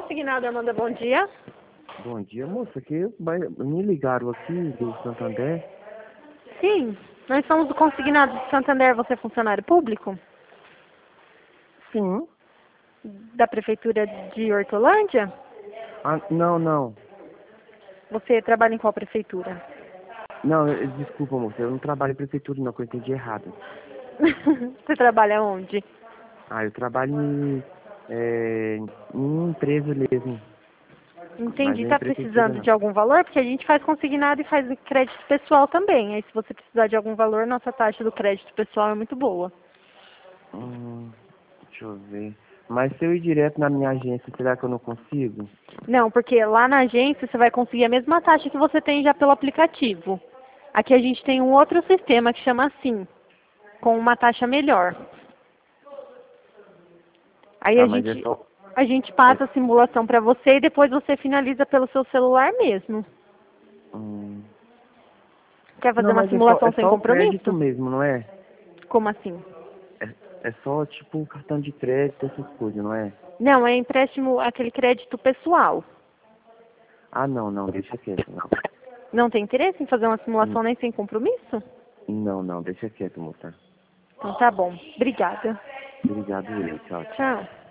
Consignado, Amanda, bom dia. Bom dia, moça. Me ligaram aqui do Santander. Sim, nós somos do Consignado de Santander. Você é funcionário público? Sim. Da Prefeitura de Hortolândia? Ah, não. Você trabalha em qual prefeitura? Não, desculpa, moça. Eu não trabalho em prefeitura, não, que eu entendi errado. Você trabalha onde? Eu trabalho em uma empresa mesmo. Mas Entendi. não é em Está prefeitura, precisando não. de algum valor? Porque a gente faz consignado e faz crédito pessoal também. Aí se você precisar de algum valor, nossa taxa do crédito pessoal é muito boa. Deixa eu ver. Mas se eu ir direto na minha agência, será que eu não consigo? Não, porque lá na agência você vai conseguir a mesma taxa que você tem já pelo aplicativo. Aqui a gente tem um outro sistema que chama assim, com uma taxa melhor. Aí Ah, mas é só... a gente passa a simulação para você e depois você finaliza pelo seu celular mesmo. hum, Quer fazer Não, uma mas é só, simulação é sem só o crédito compromisso? mesmo, não é? Como assim? É só tipo um cartão de crédito, essas coisas, não é? Não, é empréstimo, aquele crédito pessoal. Ah, não, deixa quieto, não. Não tem interesse em fazer uma Hum, simulação nem sem compromisso? Não, deixa quieto, moça. Então tá bom. Obrigada. Obrigado, tchau. Tchau.